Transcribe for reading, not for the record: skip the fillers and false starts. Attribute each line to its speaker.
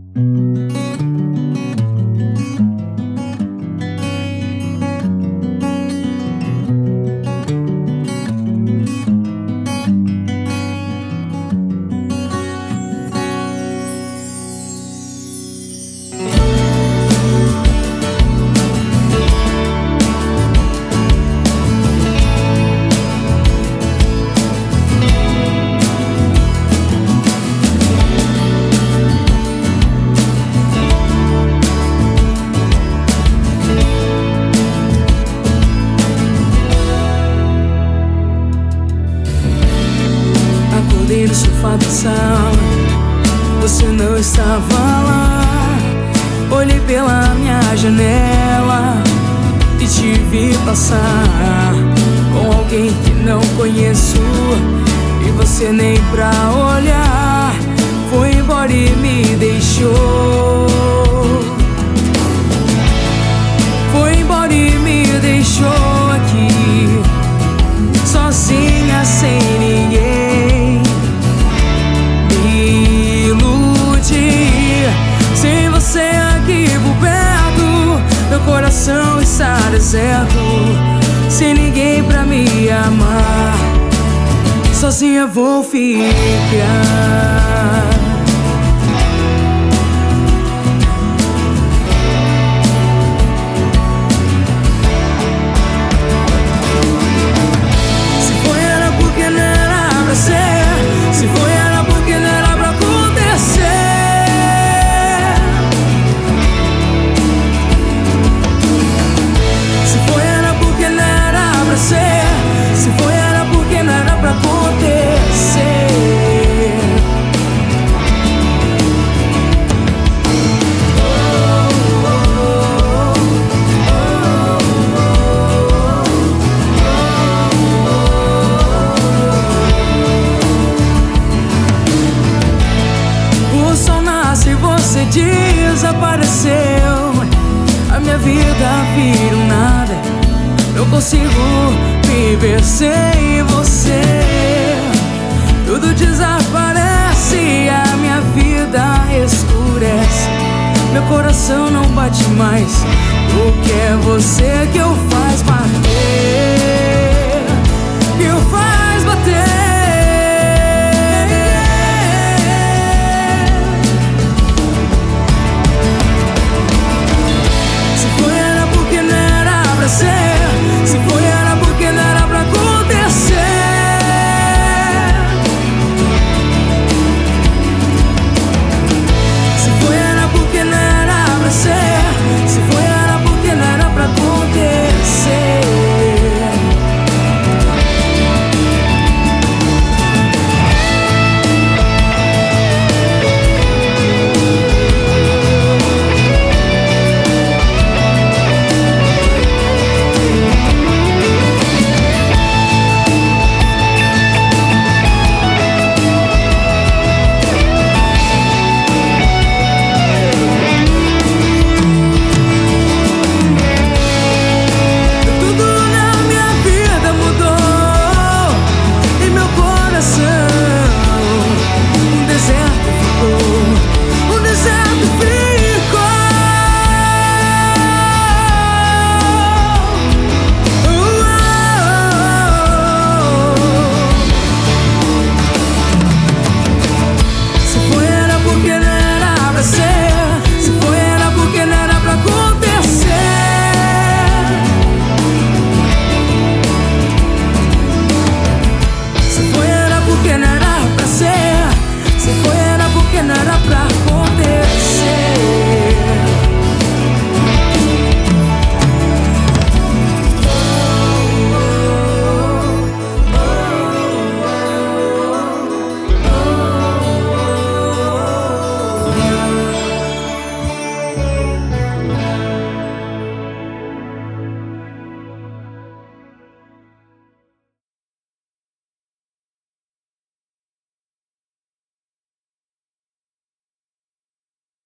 Speaker 1: Acordei no sofá da sala, você não estava lá. Olhei pela minha janela e te vi passar com alguém que não conheço, e você nem pra olhar foi embora e me deixou. Foi embora e me deixou aqui, sozinha, sem ninguém. Me iludi, sem você aqui por perto, meu coração está deserto, sem ninguém pra me amar, sozinha vou ficar. Se foi era porque não era pra acontecer. Se foi era porque não era pra ser. Se foi era porque não era pra acontecer. Se você desapareceu, a minha vida vira um nada. Não consigo viver sem você. Tudo desaparece, a minha vida escurece. Meu coração não bate mais. O que é você que eu faz bater? Que eu faz bater? Se foi era porque não era pra acontecer. Se foi era porque não era pra ser. Se foi era porque não era pra acontecer. Se foi era porque não era pra